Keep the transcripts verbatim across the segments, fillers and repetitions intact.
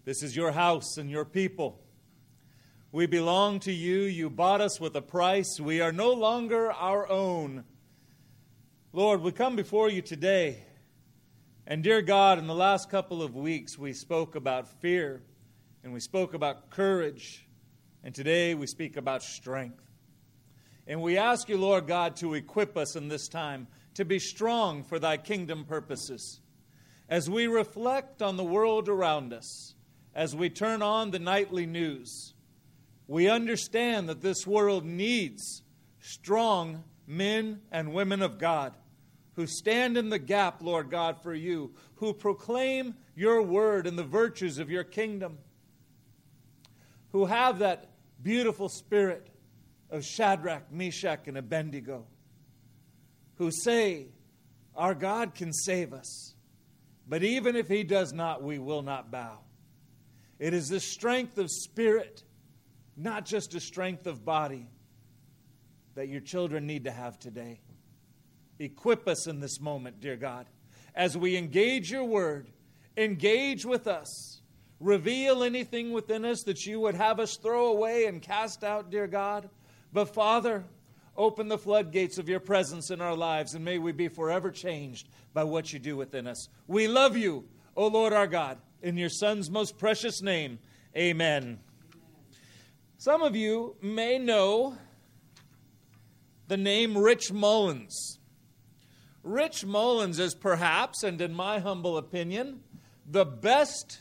This is your house and your people. We belong to you. You bought us with a price. We are no longer our own. Lord, we come before you today. And dear God, in the last couple of weeks, we spoke about fear and we spoke about courage. And today we speak about strength. And we ask you, Lord God, to equip us in this time to be strong for thy kingdom purposes. As we reflect on the world around us, as we turn on the nightly news, we understand that this world needs strong men and women of God who stand in the gap, Lord God, for you, who proclaim your word and the virtues of your kingdom, who have that beautiful spirit of Shadrach, Meshach, and Abednego, who say, our God can save us, but even if he does not, we will not bow. It is the strength of spirit, not just a strength of body, that your children need to have today. Equip us in this moment, dear God, as we engage your word. Engage with us. Reveal anything within us that you would have us throw away and cast out, dear God. But Father, open the floodgates of your presence in our lives, and may we be forever changed by what you do within us. We love you, O Lord our God, in your Son's most precious name. Amen. Amen. Some of you may know the name Rich Mullins. Rich Mullins is perhaps, and in my humble opinion, the best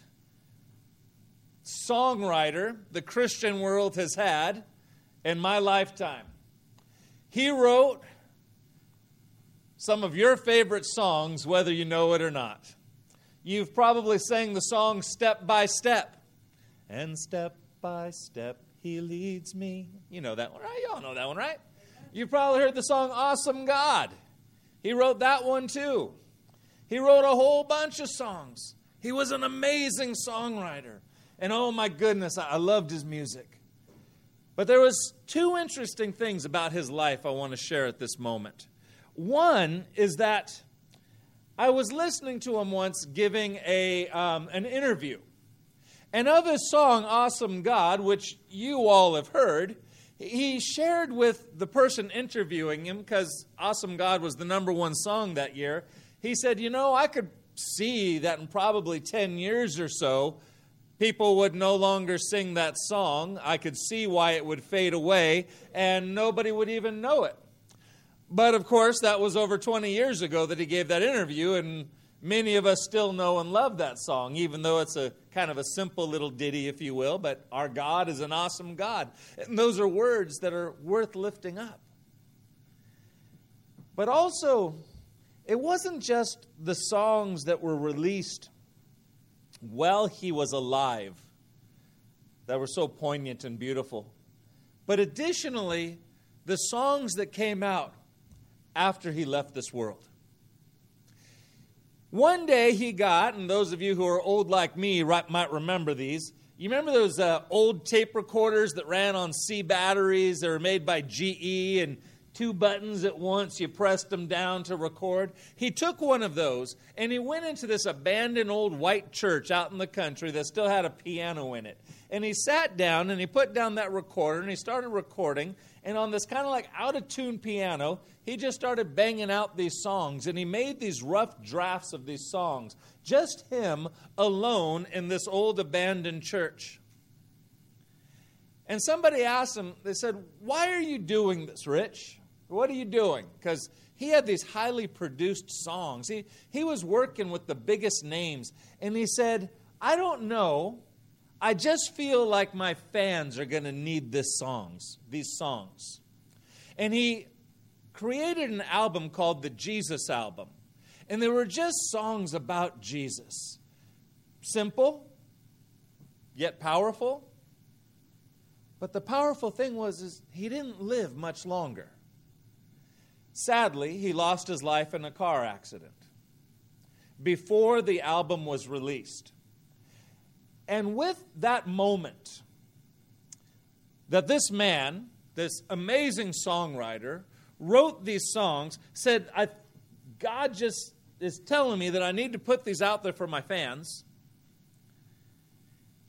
songwriter the Christian world has had in my lifetime. He wrote some of your favorite songs, whether you know it or not. You've probably sang the song Step by Step. And step by step he leads me. You know that one, right? You all know that one, right? You've probably heard the song Awesome God. He wrote that one too. He wrote a whole bunch of songs. He was an amazing songwriter. And oh my goodness, I loved his music. But there was two interesting things about his life I want to share at this moment. One is that I was listening to him once giving a um, an interview. And of his song, Awesome God, which you all have heard, he shared with the person interviewing him, because Awesome God was the number one song that year. He said, you know, I could see that in probably ten years or so, people would no longer sing that song. I could see why it would fade away, and nobody would even know it. But, of course, that was over twenty years ago that he gave that interview, and many of us still know and love that song, even though it's a kind of a simple little ditty, if you will, but our God is an awesome God. And those are words that are worth lifting up. But also, it wasn't just the songs that were released while he was alive that were so poignant and beautiful, but additionally, the songs that came out after he left this world. One day he got, and those of you who are old like me might remember these, you remember those uh, old tape recorders that ran on C batteries? They were made by G E, and two buttons at once, you pressed them down to record. He took one of those, and he went into this abandoned old white church out in the country that still had a piano in it. And he sat down, and he put down that recorder, and he started recording. And on this kind of like out-of-tune piano, he just started banging out these songs. And he made these rough drafts of these songs. Just him alone in this old abandoned church. And somebody asked him, they said, why are you doing this, Rich? What are you doing? Because he had these highly produced songs. He, he was working with the biggest names. And he said, I don't know. I just feel like my fans are going to need this songs, these songs. And he created an album called the Jesus Album. And they were just songs about Jesus. Simple, yet powerful. But the powerful thing was is he didn't live much longer. Sadly, he lost his life in a car accident before the album was released. And with that moment, that this man, this amazing songwriter, wrote these songs, said, I, God just is telling me that I need to put these out there for my fans.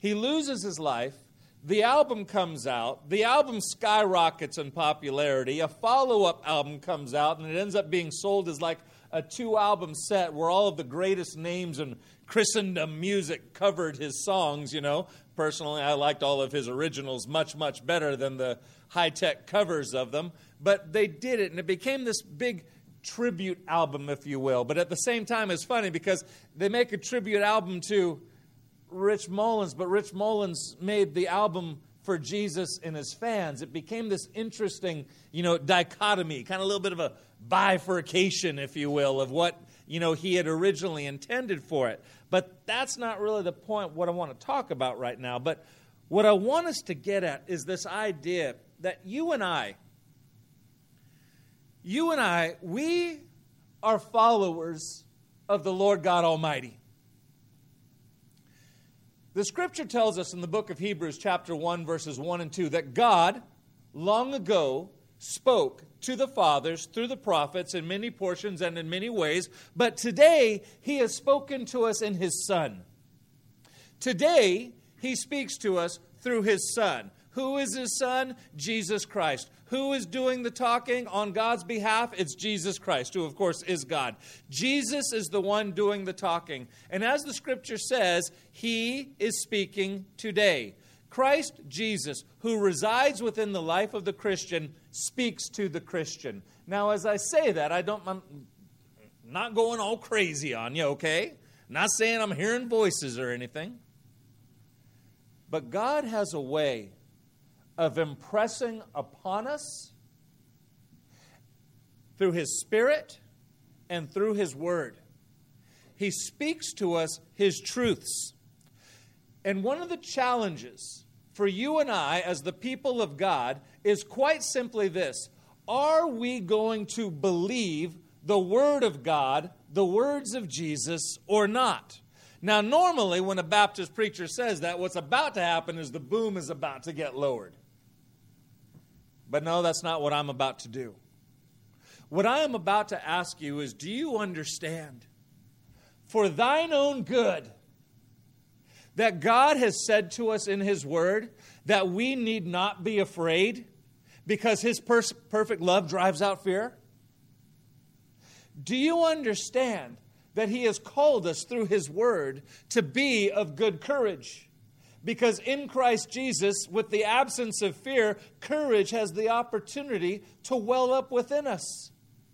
He loses his life. The album comes out. The album skyrockets in popularity. A follow-up album comes out, and it ends up being sold as like a two-album set where all of the greatest names in Christendom music covered his songs, you know. Personally, I liked all of his originals much, much better than the high-tech covers of them. But they did it, and it became this big tribute album, if you will. But at the same time, it's funny because they make a tribute album to Rich Mullins, but Rich Mullins made the album for Jesus and his fans. It became this interesting, you know, dichotomy, kind of a little bit of a bifurcation, if you will, of what, you know, he had originally intended for it. But that's not really the point, what I want to talk about right now. But what I want us to get at is this idea that you and I, you and I, we are followers of the Lord God Almighty. The Scripture tells us in the book of Hebrews, chapter one, verses one and two, that God, long ago, spoke to the fathers through the prophets in many portions and in many ways, but today He has spoken to us in His Son. Today, He speaks to us through His Son. Who is His Son? Jesus Christ. Who is doing the talking on God's behalf? It's Jesus Christ, who of course is God. Jesus is the one doing the talking. And as the Scripture says, He is speaking today. Christ Jesus, who resides within the life of the Christian, speaks to the Christian. Now, as I say that, I don't, I'm not going all crazy on you, okay? Not saying I'm hearing voices or anything. But God has a way of impressing upon us through His Spirit and through His Word. He speaks to us His truths. And one of the challenges for you and I as the people of God is quite simply this: are we going to believe the Word of God, the words of Jesus, or not? Now, normally when a Baptist preacher says that, what's about to happen is the boom is about to get lowered. But no, that's not what I'm about to do. What I am about to ask you is, do you understand, for thine own good, that God has said to us in His Word that we need not be afraid because His pers- perfect love drives out fear? Do you understand that He has called us through His Word to be of good courage? Because in Christ Jesus, with the absence of fear, courage has the opportunity to well up within us.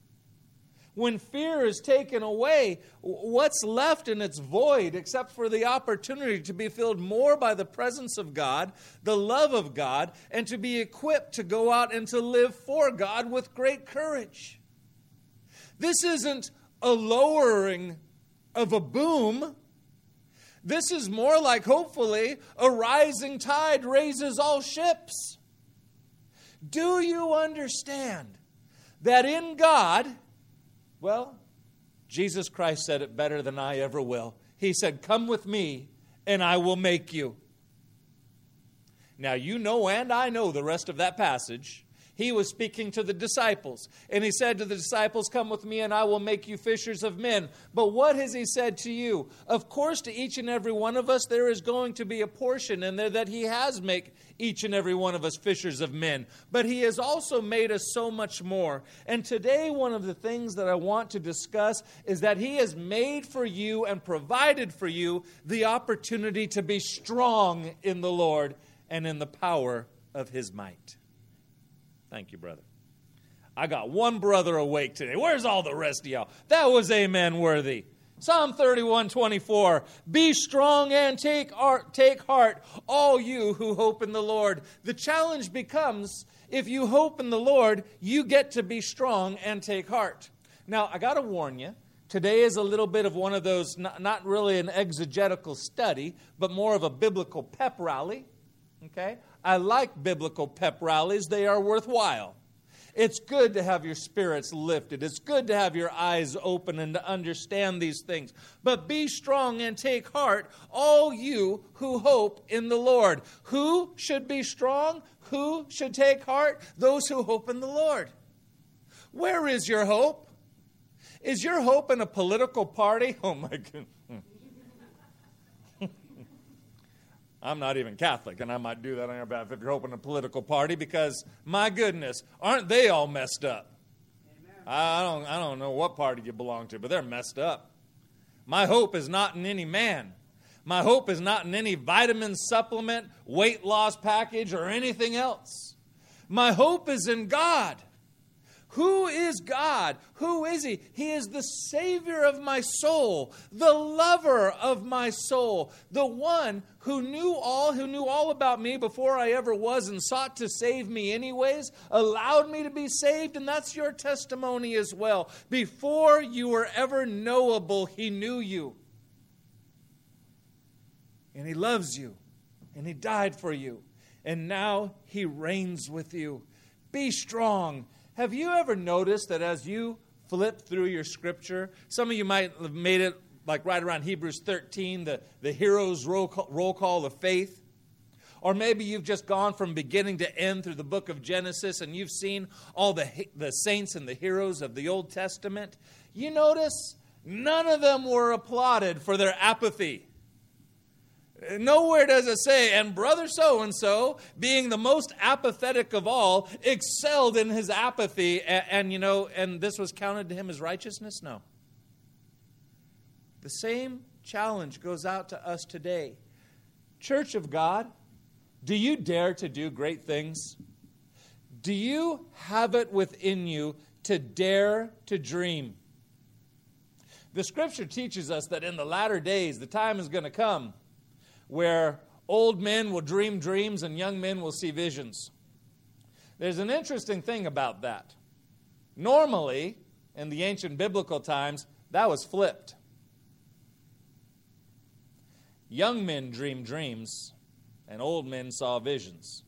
When fear is taken away, what's left in its void except for the opportunity to be filled more by the presence of God, the love of God, and to be equipped to go out and to live for God with great courage? This isn't a lowering of a boom. This is more like, hopefully, a rising tide raises all ships. Do you understand that in God, well, Jesus Christ said it better than I ever will. He said, "Come with me, and I will make you." Now, you know and I know the rest of that passage. He was speaking to the disciples. And He said to the disciples, "Come with me and I will make you fishers of men." But what has He said to you? Of course, to each and every one of us, there is going to be a portion in there that He has made each and every one of us fishers of men. But He has also made us so much more. And today, one of the things that I want to discuss is that He has made for you and provided for you the opportunity to be strong in the Lord and in the power of His might. Thank you, brother. I got one brother awake today. Where's all the rest of y'all? That was amen worthy. Psalm thirty-one twenty-four. Be strong and take heart, take heart, all you who hope in the Lord. The challenge becomes, if you hope in the Lord, you get to be strong and take heart. Now, I got to warn you, today is a little bit of one of those, not, not really an exegetical study, but more of a biblical pep rally. Okay? I like biblical pep rallies. They are worthwhile. It's good to have your spirits lifted. It's good to have your eyes open and to understand these things. But be strong and take heart, all you who hope in the Lord. Who should be strong? Who should take heart? Those who hope in the Lord. Where is your hope? Is your hope in a political party? Oh my goodness. I'm not even Catholic, and I might do that on your behalf if you're hoping a political party, because, my goodness, aren't they all messed up? Amen. I don't, I don't know what party you belong to, but they're messed up. My hope is not in any man. My hope is not in any vitamin supplement, weight loss package, or anything else. My hope is in God. Who is God? Who is He? He is the Savior of my soul, the lover of my soul, the one who knew all, who knew all about me before I ever was and sought to save me anyways, allowed me to be saved, and that's your testimony as well. Before you were ever knowable, He knew you. And He loves you, and He died for you, and now He reigns with you. Be strong. Have you ever noticed that as you flip through your scripture, some of you might have made it like right around Hebrews thirteen, the, the hero's roll call, roll call of faith? Or maybe you've just gone from beginning to end through the book of Genesis and you've seen all the, the saints and the heroes of the Old Testament. You notice none of them were applauded for their apathy. Nowhere does it say, and brother so-and-so, being the most apathetic of all, excelled in his apathy, and, and, you know, and this was counted to him as righteousness? No. The same challenge goes out to us today. Church of God, do you dare to do great things? Do you have it within you to dare to dream? The Scripture teaches us that in the latter days, the time is going to come where old men will dream dreams and young men will see visions. There's an interesting thing about that. Normally, in the ancient biblical times, that was flipped. Young men dreamed dreams, and old men saw visions.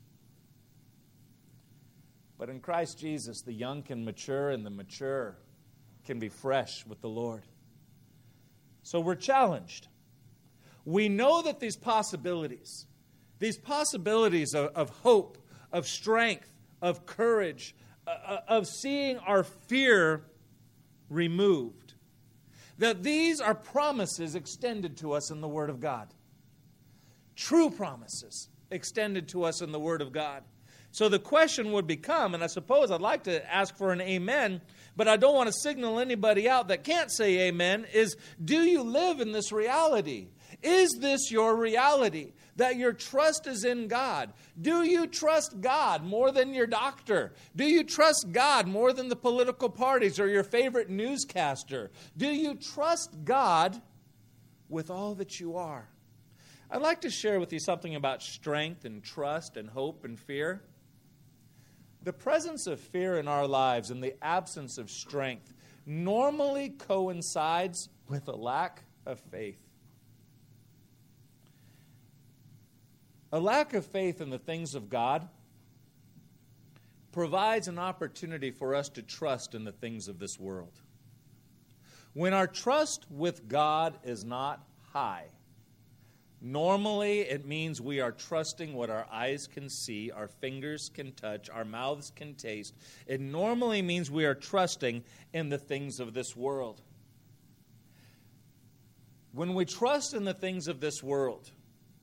But in Christ Jesus, the young can mature, and the mature can be fresh with the Lord. So we're challenged. We know that these possibilities, these possibilities of, of hope, of strength, of courage, uh, of seeing our fear removed, that these are promises extended to us in the Word of God. True promises extended to us in the Word of God. So the question would become, and I suppose I'd like to ask for an amen, but I don't want to signal anybody out that can't say amen, is do you live in this reality? Is this your reality, that your trust is in God? Do you trust God more than your doctor? Do you trust God more than the political parties or your favorite newscaster? Do you trust God with all that you are? I'd like to share with you something about strength and trust and hope and fear. The presence of fear in our lives and the absence of strength normally coincides with a lack of faith. A lack of faith in the things of God provides an opportunity for us to trust in the things of this world. When our trust with God is not high, normally it means we are trusting what our eyes can see, our fingers can touch, our mouths can taste. It normally means we are trusting in the things of this world. When we trust in the things of this world,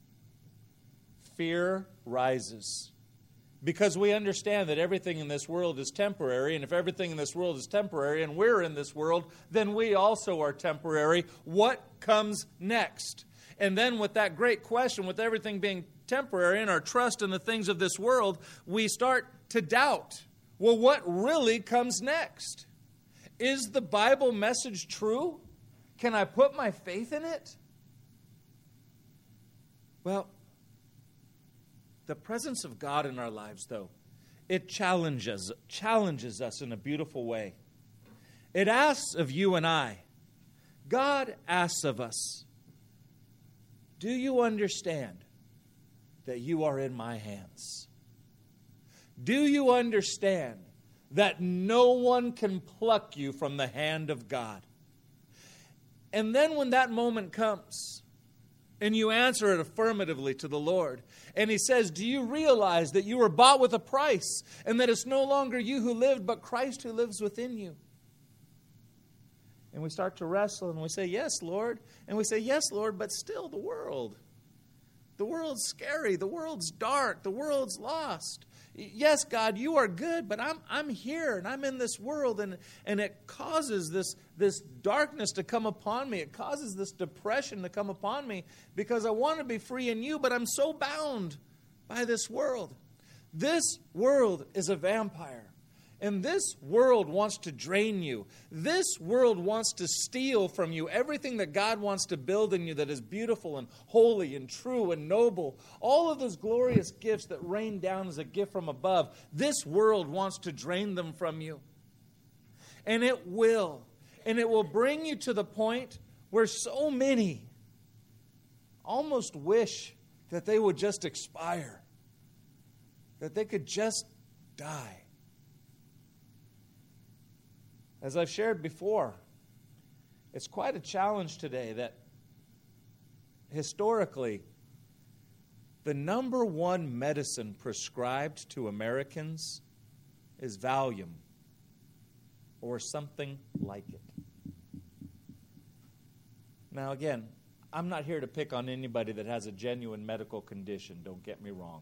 fear rises, because we understand that everything in this world is temporary, and if everything in this world is temporary and we're in this world, then we also are temporary. What comes next? And then with that great question, with everything being temporary and our trust in the things of this world, we start to doubt, well, what really comes next? Is the Bible message true? Can I put my faith in it? Well, the presence of God in our lives, though, it challenges, challenges us in a beautiful way. It asks of you and I, God asks of us, do you understand that you are in my hands? Do you understand that no one can pluck you from the hand of God? And then when that moment comes, and you answer it affirmatively to the Lord, and He says, do you realize that you were bought with a price, and that it's no longer you who lived, but Christ who lives within you? And we start to wrestle, and we say, yes, Lord. And we say, yes, Lord, but still the world. The world's scary. The world's dark. The world's lost. Yes, God, you are good, but I'm I'm here and I'm in this world, and, and it causes this, this darkness to come upon me. It causes this depression to come upon me because I want to be free in you, but I'm so bound by this world. This world is a vampire. And this world wants to drain you. This world wants to steal from you everything that God wants to build in you that is beautiful and holy and true and noble. All of those glorious gifts that rain down as a gift from above. This world wants to drain them from you. And it will. And it will bring you to the point where so many almost wish that they would just expire. That they could just die. As I've shared before, it's quite a challenge today that historically, the number one medicine prescribed to Americans is Valium or something like it. Now again, I'm not here to pick on anybody that has a genuine medical condition, don't get me wrong.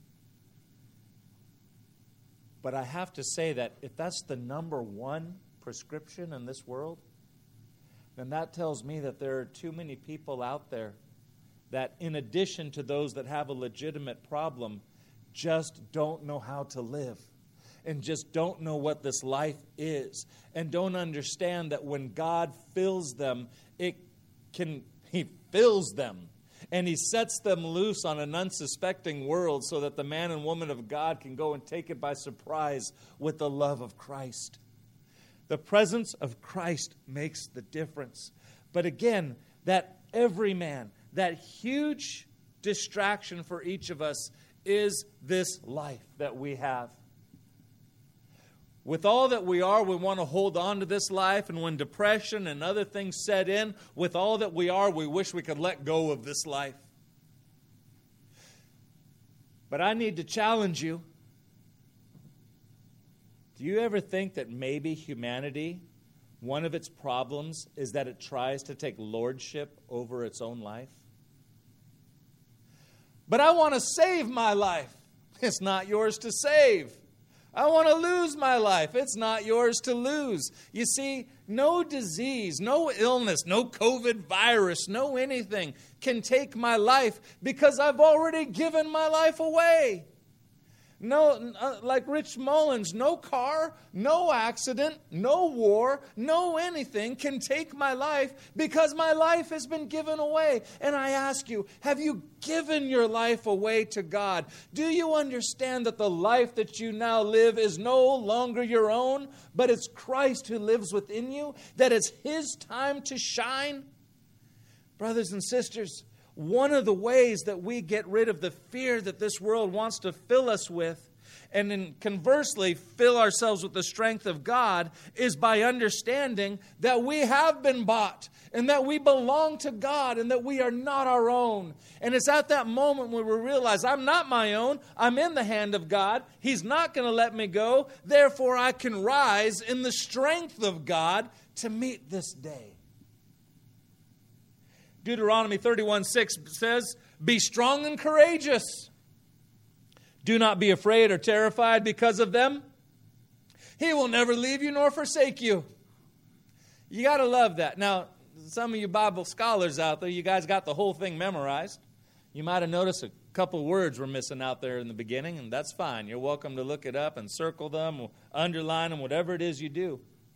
But I have to say that if that's the number one prescription in this world, then that tells me that there are too many people out there that, in addition to those that have a legitimate problem, just don't know how to live and just don't know what this life is and don't understand that when God fills them, it can He fills them and He sets them loose on an unsuspecting world so that the man and woman of God can go and take it by surprise with the love of Christ. The presence of Christ makes the difference. But again, that every man, that huge distraction for each of us is this life that we have. With all that we are, we want to hold on to this life, and when depression and other things set in, with all that we are, we wish we could let go of this life. But I need to challenge you. Do you ever think that maybe humanity, one of its problems is that it tries to take lordship over its own life? But I want to save my life. It's not yours to save. I want to lose my life. It's not yours to lose. You see, no disease, no illness, no COVID virus, no anything can take my life because I've already given my life away. No, uh, like Rich Mullins, no car, no accident, no war, no anything can take my life because my life has been given away. And I ask you, have you given your life away to God? Do you understand that the life that you now live is no longer your own, but it's Christ who lives within you? That it's His time to shine? Brothers and sisters, one of the ways that we get rid of the fear that this world wants to fill us with, and then conversely fill ourselves with the strength of God, is by understanding that we have been bought and that we belong to God and that we are not our own. And it's at that moment when we realize I'm not my own. I'm in the hand of God. He's not going to let me go. Therefore, I can rise in the strength of God to meet this day. Deuteronomy thirty-one six says, "Be strong and courageous. Do not be afraid or terrified because of them. He will never leave you nor forsake you." You got to love that. Now, some of you Bible scholars out there, you guys got the whole thing memorized. You might have noticed a couple words were missing out there in the beginning, and that's fine. You're welcome to look it up and circle them, or underline them, whatever it is you do.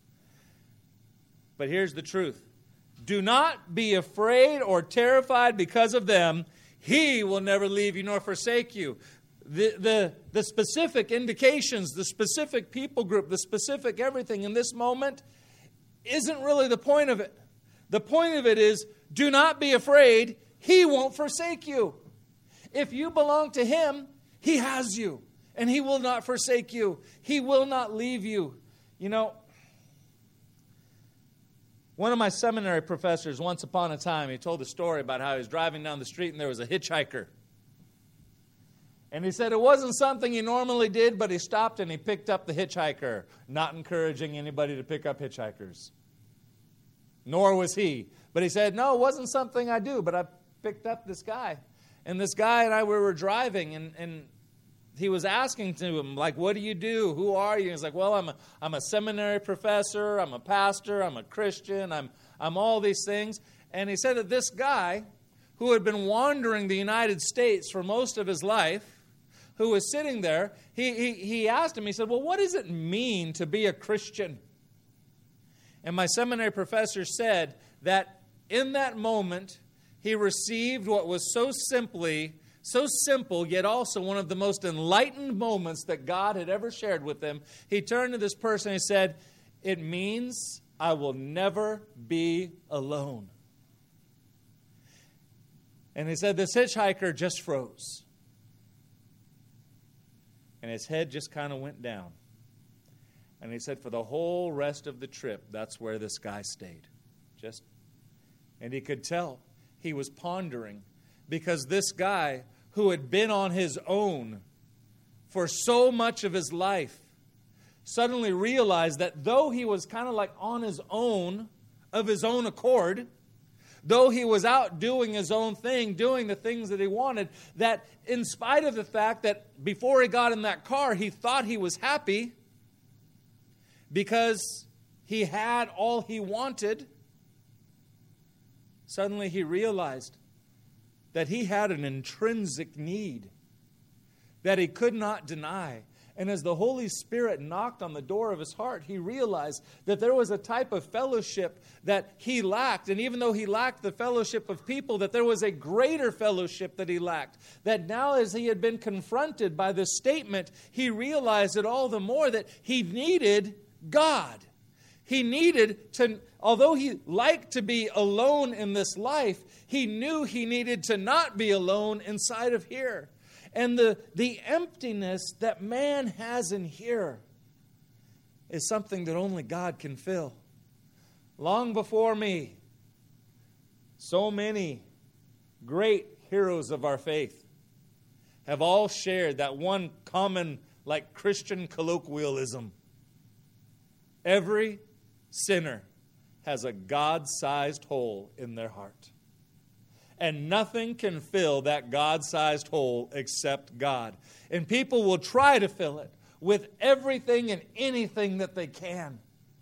But here's the truth. Do not be afraid or terrified because of them. He will never leave you nor forsake you. The, the, the specific indications, the specific people group, the specific everything in this moment isn't really the point of it. The point of it is, do not be afraid. He won't forsake you. If you belong to Him, He has you. And He will not forsake you. He will not leave you. You know, one of my seminary professors, once upon a time, he told a story about how he was driving down the street and there was a hitchhiker. And he said it wasn't something he normally did, but he stopped and he picked up the hitchhiker, not encouraging anybody to pick up hitchhikers. Nor was he. But he said, no, it wasn't something I do, but I picked up this guy. And this guy and I, we were driving, and, and he was asking to him, like, what do you do? Who are you? He's like, well, I'm a, I'm a seminary professor, I'm a pastor, I'm a Christian, I'm, I'm all these things. And he said that this guy, who had been wandering the United States for most of his life, who was sitting there, he, he, he asked him, he said, well, what does it mean to be a Christian? And my seminary professor said that in that moment, he received what was so simply, so simple, yet also one of the most enlightened moments that God had ever shared with him. He turned to this person and he said, it means I will never be alone. And he said this hitchhiker just froze. And his head just kind of went down. And he said for the whole rest of the trip, that's where this guy stayed. Just, and he could tell he was pondering, because this guy who had been on his own for so much of his life suddenly realized that though he was kind of like on his own, of his own accord, though he was out doing his own thing, doing the things that he wanted, that in spite of the fact that before he got in that car, he thought he was happy because he had all he wanted, suddenly he realized that he had an intrinsic need that he could not deny. And as the Holy Spirit knocked on the door of his heart, he realized that there was a type of fellowship that he lacked. And even though he lacked the fellowship of people, that there was a greater fellowship that he lacked. That now as he had been confronted by this statement, he realized it all the more that he needed God. He needed to, although he liked to be alone in this life, he knew he needed to not be alone inside of here. And the, the emptiness that man has in here is something that only God can fill. Long before me, so many great heroes of our faith have all shared that one common, like Christian colloquialism. Every sinner has a God-sized hole in their heart. And nothing can fill that God-sized hole except God. And people will try to fill it with everything and anything that they can.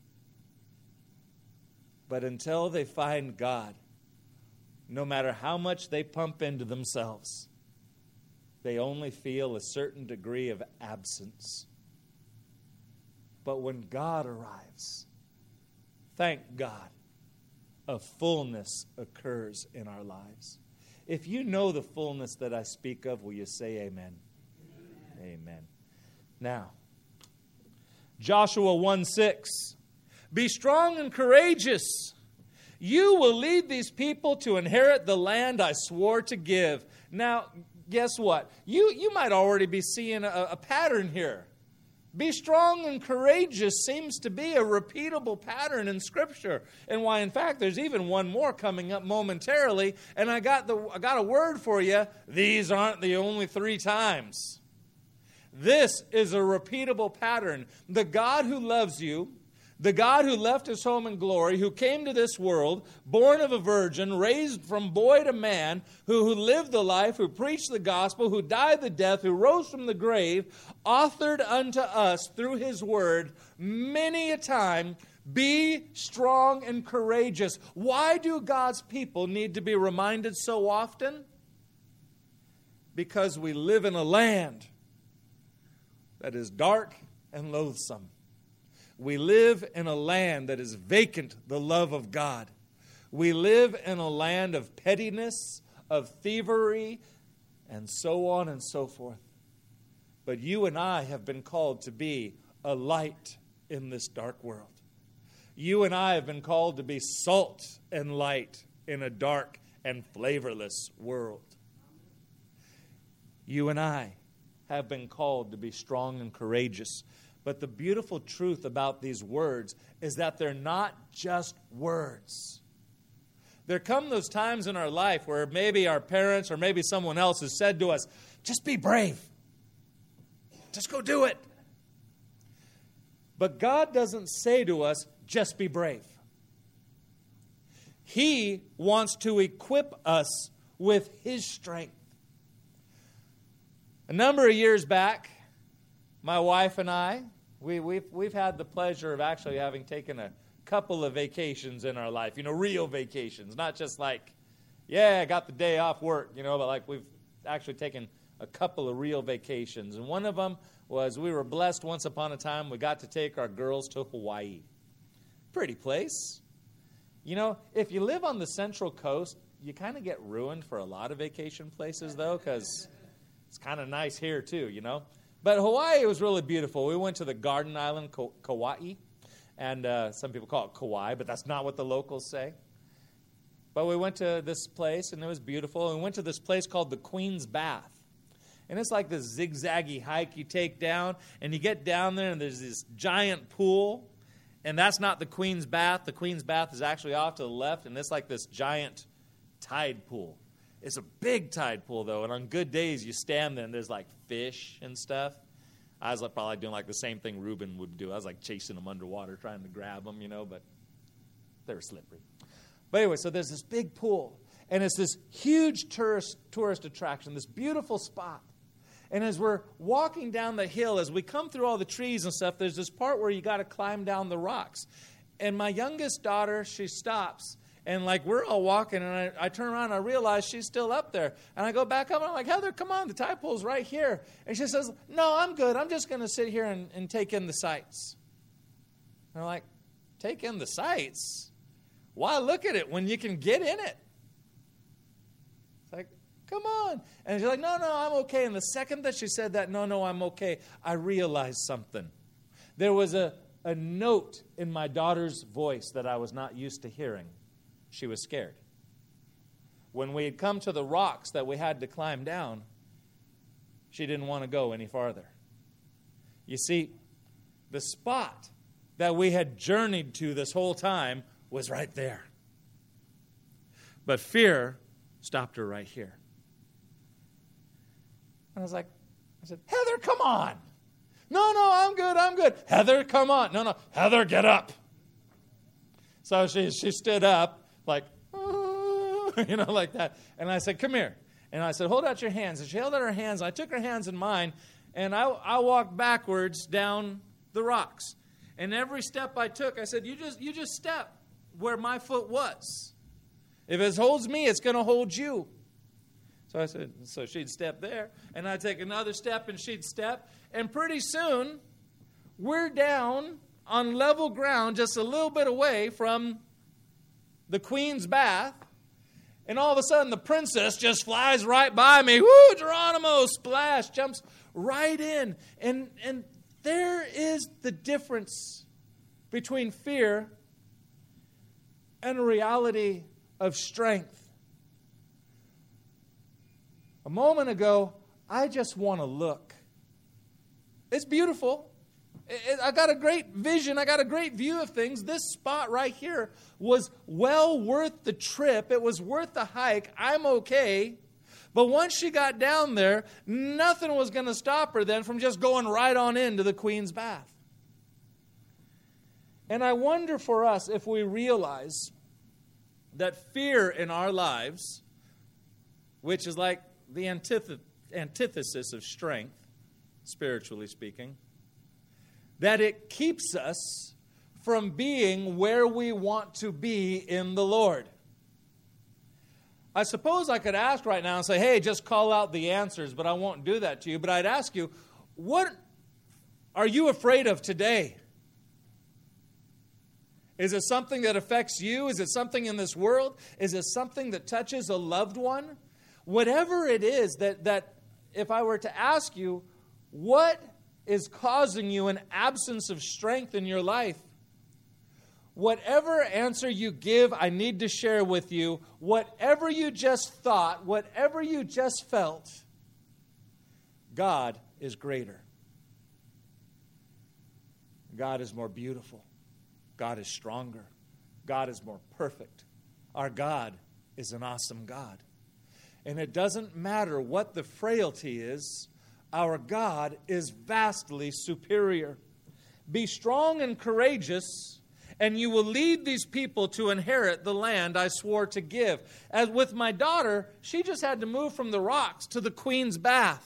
But until they find God, no matter how much they pump into themselves, they only feel a certain degree of absence. But when God arrives, thank God, a fullness occurs in our lives. If you know the fullness that I speak of, will you say amen? Amen. Amen. Now, Joshua one six. Be strong and courageous. You will lead these people to inherit the land I swore to give. Now, guess what? You, you might already be seeing a, a pattern here. Be strong and courageous seems to be a repeatable pattern in Scripture. And why, in fact, there's even one more coming up momentarily. And I got the I got a word for you. These aren't the only three times. This is a repeatable pattern. The God who loves you, the God who left his home in glory, who came to this world, born of a virgin, raised from boy to man, who, who lived the life, who preached the gospel, who died the death, who rose from the grave, authored unto us through his word many a time, be strong and courageous. Why do God's people need to be reminded so often? Because we live in a land that is dark and loathsome. We live in a land that is vacant the love of God. We live in a land of pettiness, of thievery, and so on and so forth. But you and I have been called to be a light in this dark world. You and I have been called to be salt and light in a dark and flavorless world. You and I have been called to be strong and courageous. But the beautiful truth about these words is that they're not just words. There come those times in our life where maybe our parents or maybe someone else has said to us, just be brave. Just go do it. But God doesn't say to us, just be brave. He wants to equip us with his strength. A number of years back, my wife and I, we, we've, we've had the pleasure of actually having taken a couple of vacations in our life, you know, real vacations, not just like, yeah, I got the day off work, you know, but like we've actually taken a couple of real vacations. And one of them was we were blessed once upon a time. We got to take our girls to Hawaii. Pretty place. You know, if you live on the Central Coast, you kind of get ruined for a lot of vacation places, though, because it's kind of nice here, too, you know. But Hawaii was really beautiful. We went to the Garden Island, Ka- Kauai, and uh, some people call it Kauai, but that's not what the locals say. But we went to this place, and it was beautiful. And we went to this place called the Queen's Bath. And it's like this zigzaggy hike you take down, and you get down there, and there's this giant pool. And that's not the Queen's Bath. The Queen's Bath is actually off to the left, and it's like this giant tide pool. It's a big tide pool, though, and on good days, you stand there, and there's like fish and stuff. I was like probably doing like the same thing Reuben would do. I was like chasing them underwater, trying to grab them, you know, but they were slippery. But anyway, so there's this big pool, and it's this huge tourist tourist attraction, this beautiful spot. And as we're walking down the hill, as we come through all the trees and stuff, there's this part where you got to climb down the rocks. And my youngest daughter, she stops, and like we're all walking, and I, I turn around, and I realize she's still up there. And I go back up, and I'm like, Heather, come on, the tide pool's right here. And she says, no, I'm good. I'm just going to sit here and, and take in the sights. And I'm like, take in the sights? Why look at it when you can get in it? It's like, come on. And she's like, no, no, I'm okay. And the second that she said that, no, no, I'm okay, I realized something. There was a, a note in my daughter's voice that I was not used to hearing. She was scared. When we had come to the rocks that we had to climb down, she didn't want to go any farther. You see, the spot that we had journeyed to this whole time was right there. But fear stopped her right here. And I was like, I said, Heather, come on. No, no, I'm good, I'm good. Heather, come on. No, no, Heather, get up. So she she stood up like, oh, you know, like that. And I said, come here. And I said, hold out your hands. And she held out her hands. I took her hands in mine, and I, I walked backwards down the rocks. And every step I took, I said, you just you just step where my foot was. If it holds me, it's going to hold you. So I said, so she'd step there, and I'd take another step, and she'd step. And pretty soon, we're down on level ground just a little bit away from the Queen's Bath. And all of a sudden, the princess just flies right by me. Woo, Geronimo, splash, jumps right in. And, and there is the difference between fear and a reality of strength. A moment ago, I just want to look. It's beautiful. I got a great vision. I got a great view of things. This spot right here was well worth the trip. It was worth the hike. I'm okay. But once she got down there, nothing was going to stop her then from just going right on into the Queen's Bath. And I wonder for us if we realize that fear in our lives, which is like the antith- antithesis of strength, spiritually speaking, that it keeps us from being where we want to be in the Lord. I suppose I could ask right now and say, hey, just call out the answers, but I won't do that to you. But I'd ask you, what are you afraid of today? Is it something that affects you? Is it something in this world? Is it something that touches a loved one? Whatever it is that, that if I were to ask you, what is causing you an absence of strength in your life? Whatever answer you give, I need to share with you. Whatever you just thought, whatever you just felt, God is greater. God is more beautiful. God is stronger. God is more perfect. Our God is an awesome God. And it doesn't matter what the frailty is, our God is vastly superior. Be strong and courageous, and you will lead these people to inherit the land I swore to give. As with my daughter, she just had to move from the rocks to the Queen's Bath.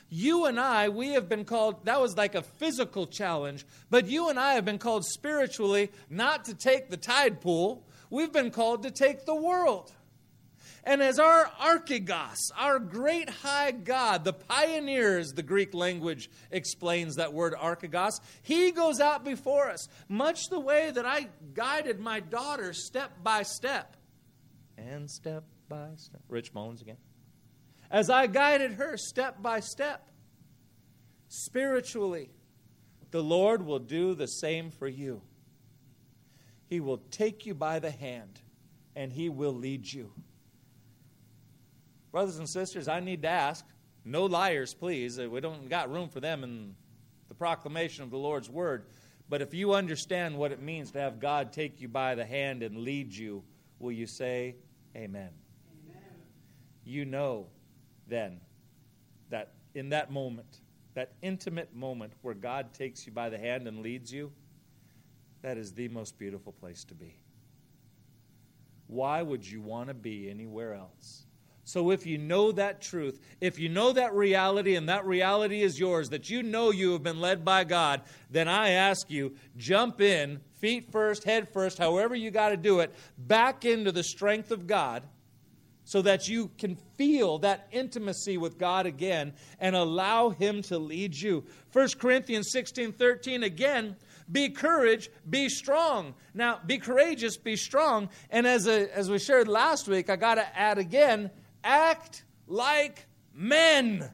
You and I, we have been called, that was like a physical challenge, but you and I have been called spiritually not to take the tide pool. We've been called to take the world. And as our archegos, our great high God, the pioneer, as the Greek language explains that word archegos, he goes out before us, much the way that I guided my daughter step by step. And step by step. Rich Mullins again. As I guided her step by step, spiritually, the Lord will do the same for you. He will take you by the hand, and He will lead you. Brothers and sisters, I need to ask, no liars, please. We don't got room for them in the proclamation of the Lord's word. But if you understand what it means to have God take you by the hand and lead you, will you say amen? Amen. You know then that in that moment, that intimate moment where God takes you by the hand and leads you, that is the most beautiful place to be. Why would you want to be anywhere else? So if you know that truth, if you know that reality, and that reality is yours, that you know you have been led by God, then I ask you, jump in, feet first, head first, however you got to do it, back into the strength of God, so that you can feel that intimacy with God again and allow Him to lead you. First Corinthians sixteen thirteen, again, be courage, be strong. Now, be courageous, be strong. And as, a, as we shared last week, I got to add again, act like men.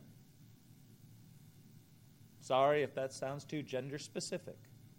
Sorry if that sounds too gender specific.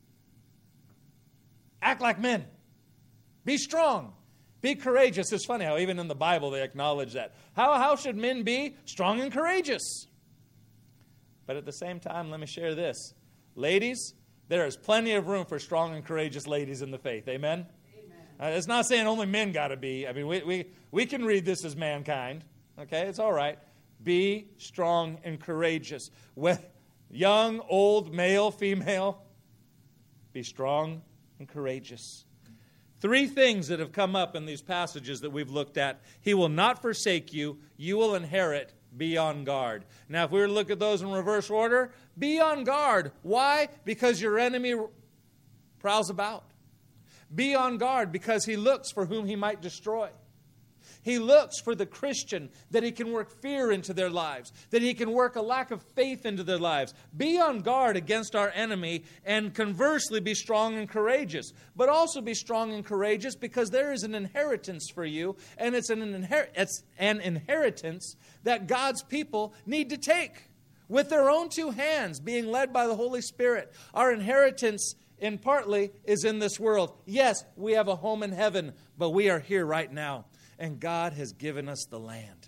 Act like men. Be strong. Be courageous. It's funny how even in the Bible they acknowledge that. How, how should men be? Strong and courageous. But at the same time, let me share this. Ladies, there is plenty of room for strong and courageous ladies in the faith. Amen? Uh, it's not saying only men got to be. I mean, we, we, we can read this as mankind. Okay, it's all right. Be strong and courageous. With young, old, male, female, be strong and courageous. Three things that have come up in these passages that we've looked at. He will not forsake you. You will inherit. Be on guard. Now, if we were to look at those in reverse order, be on guard. Why? Because your enemy prowls about. Be on guard because he looks for whom he might destroy. He looks for the Christian, that he can work fear into their lives, that he can work a lack of faith into their lives. Be on guard against our enemy, and conversely be strong and courageous. But also be strong and courageous because there is an inheritance for you, and it's an, inher- it's an inheritance that God's people need to take with their own two hands, being led by the Holy Spirit. Our inheritance in partly is in this world. Yes, we have a home in heaven, but we are here right now. And God has given us the land.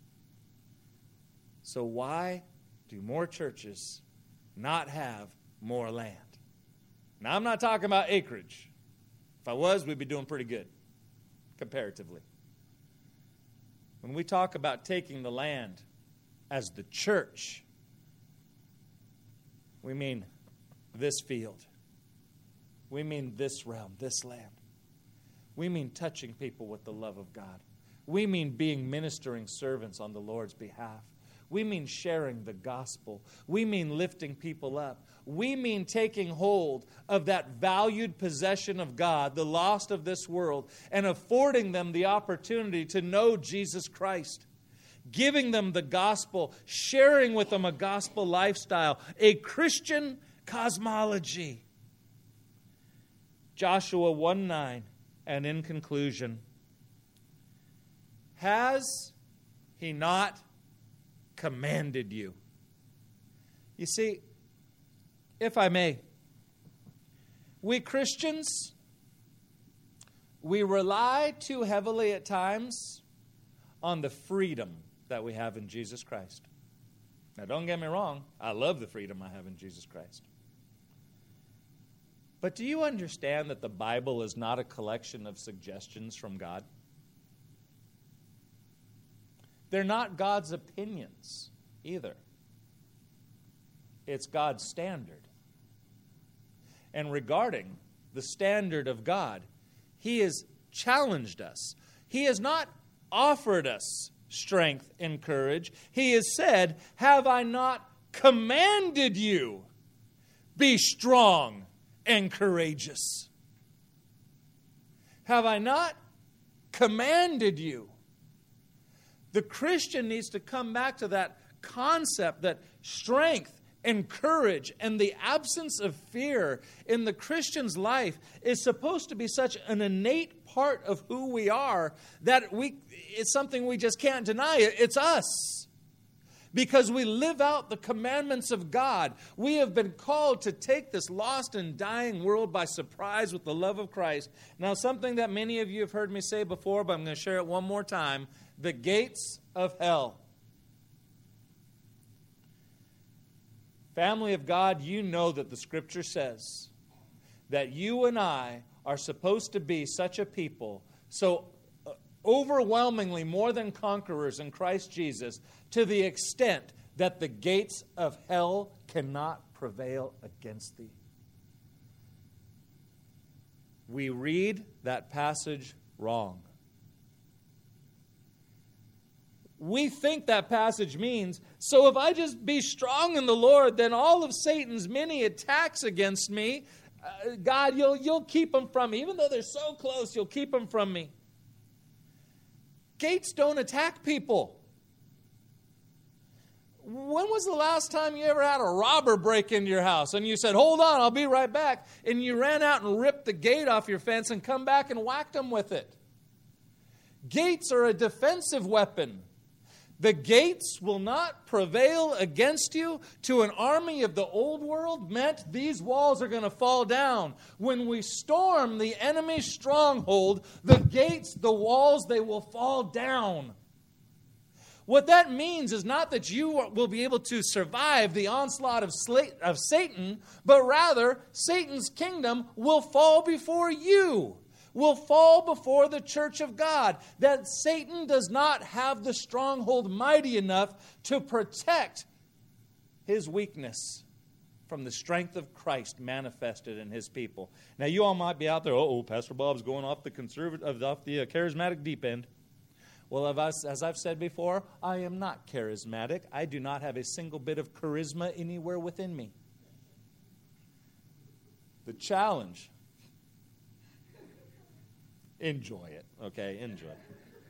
So why do more churches not have more land? Now, I'm not talking about acreage. If I was, we'd be doing pretty good, comparatively. When we talk about taking the land as the church, we mean this field. We mean this realm, this land. We mean touching people with the love of God. We mean being ministering servants on the Lord's behalf. We mean sharing the gospel. We mean lifting people up. We mean taking hold of that valued possession of God, the lost of this world, and affording them the opportunity to know Jesus Christ. Giving them the gospel, sharing with them a gospel lifestyle, a Christian cosmology. Joshua one nine, and in conclusion, has He not commanded you? You see, if I may, we Christians, we rely too heavily at times on the freedom that we have in Jesus Christ. Now, don't get me wrong, I love the freedom I have in Jesus Christ. But do you understand that the Bible is not a collection of suggestions from God? They're not God's opinions either. It's God's standard. And regarding the standard of God, He has challenged us. He has not offered us strength and courage. He has said, have I not commanded you, be strong and courageous. Have I not commanded you? The Christian needs to come back to that concept that strength and courage and the absence of fear in the Christian's life is supposed to be such an innate part of who we are that we it's something we just can't deny. It's us. Because we live out the commandments of God. We have been called to take this lost and dying world by surprise with the love of Christ. Now, something that many of you have heard me say before, but I'm going to share it one more time. The gates of hell. Family of God, you know that the Scripture says that you and I are supposed to be such a people, so overwhelmingly more than conquerors in Christ Jesus, to the extent that the gates of hell cannot prevail against thee. We read that passage wrong. We think that passage means, so if I just be strong in the Lord, then all of Satan's many attacks against me, uh, God, you'll, you'll keep them from me. Even though they're so close, you'll keep them from me. Gates don't attack people. When was the last time you ever had a robber break into your house and you said, hold on, I'll be right back, and you ran out and ripped the gate off your fence and come back and whacked them with it? Gates are a defensive weapon. The gates will not prevail against you. To an army of the old world meant these walls are going to fall down. When we storm the enemy's stronghold, the gates, the walls, they will fall down. What that means is not that you will be able to survive the onslaught of, of Satan, but rather Satan's kingdom will fall before you. Will fall before the church of God. That Satan does not have the stronghold mighty enough to protect his weakness from the strength of Christ manifested in his people. Now you all might be out there, oh, Pastor Bob's going off the conservative, off the charismatic deep end. Well, as I've said before, I am not charismatic. I do not have a single bit of charisma anywhere within me. The challenge, enjoy it, okay? Enjoy it.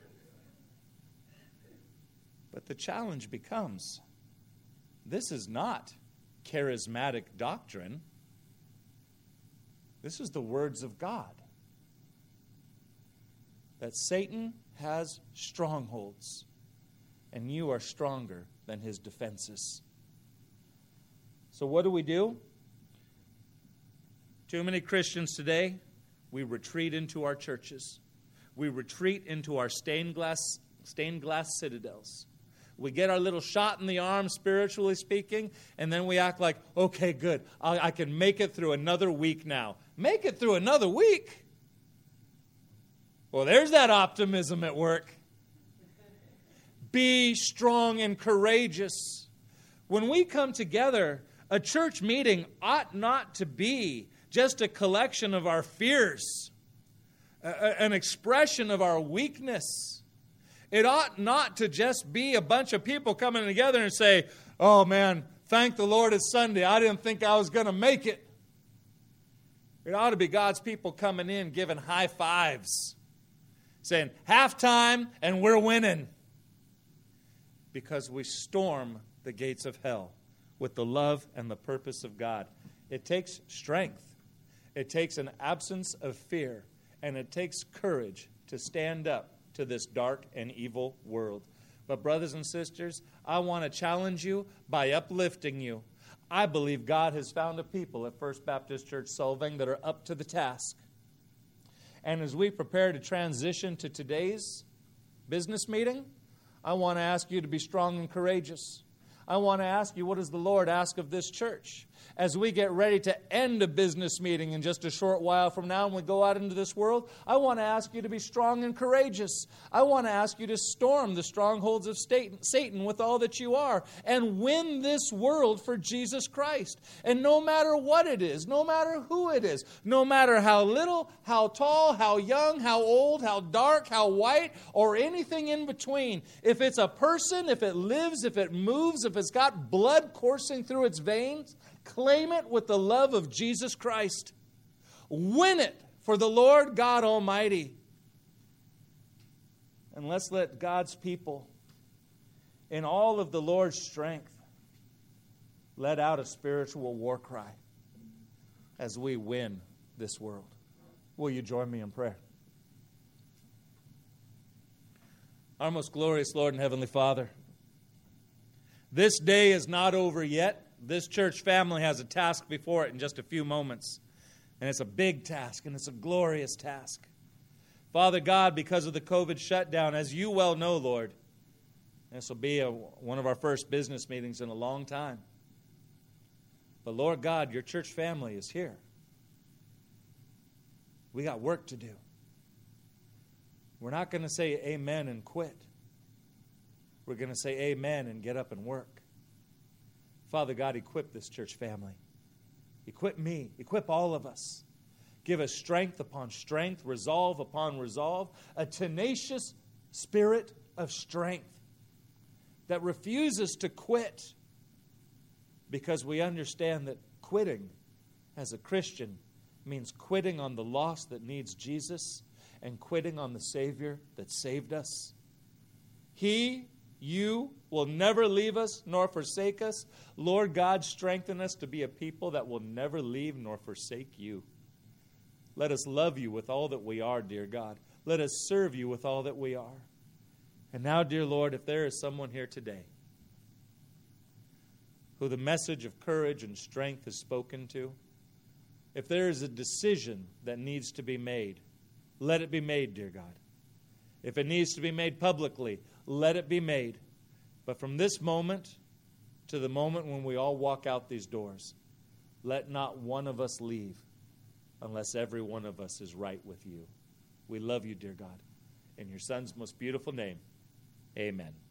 But the challenge becomes, this is not charismatic doctrine. This is the words of God. That Satan has strongholds, and you are stronger than his defenses. So what do we do? Too many Christians today, we retreat into our churches. We retreat into our stained glass, stained glass citadels. We get our little shot in the arm, spiritually speaking, and then we act like, okay, good, I, I can make it through another week now. Make it through another week? Well, there's that optimism at work. Be strong and courageous. When we come together, a church meeting ought not to be just a collection of our fears, an expression of our weakness. It ought not to just be a bunch of people coming together and say, oh man, thank the Lord it's Sunday. I didn't think I was going to make it. It ought to be God's people coming in giving high fives, saying, halftime and we're winning. Because we storm the gates of hell with the love and the purpose of God. It takes strength. It takes an absence of fear. And it takes courage to stand up to this dark and evil world. But brothers and sisters, I want to challenge you by uplifting you. I believe God has found a people at First Baptist Church Solvang that are up to the task. And as we prepare to transition to today's business meeting, I want to ask you to be strong and courageous. I want to ask you, what does the Lord ask of this church? as we get ready to end a business meeting in just a short while from now and we go out into this world, I want to ask you to be strong and courageous. I want to ask you to storm the strongholds of Satan with all that you are and win this world for Jesus Christ. And no matter what it is, no matter who it is, no matter how little, how tall, how young, how old, how dark, how white, or anything in between, if it's a person, if it lives, if it moves, if it's got blood coursing through its veins, claim it with the love of Jesus Christ. Win it for the Lord God Almighty. And let's let God's people, in all of the Lord's strength, let out a spiritual war cry as we win this world. Will you join me in prayer? Our most glorious Lord and Heavenly Father, this day is not over yet. This church family has a task before it in just a few moments. And it's a big task, and it's a glorious task. Father God, because of the COVID shutdown, as you well know, Lord, this will be a, one of our first business meetings in a long time. But Lord God, your church family is here. We got work to do. We're not going to say amen and quit. We're going to say amen and get up and work. Father God, equip this church family. Equip me. Equip all of us. Give us strength upon strength, resolve upon resolve, a tenacious spirit of strength that refuses to quit because we understand that quitting as a Christian means quitting on the lost that needs Jesus and quitting on the Savior that saved us. He, you, will never leave us nor forsake us. Lord God, strengthen us to be a people that will never leave nor forsake you. Let us love you with all that we are, dear God. Let us serve you with all that we are. And now, dear Lord, if there is someone here today who the message of courage and strength is spoken to, if there is a decision that needs to be made, let it be made, dear God. If it needs to be made publicly, let it be made. But from this moment to the moment when we all walk out these doors, let not one of us leave unless every one of us is right with you. We love you, dear God. In your Son's most beautiful name, amen.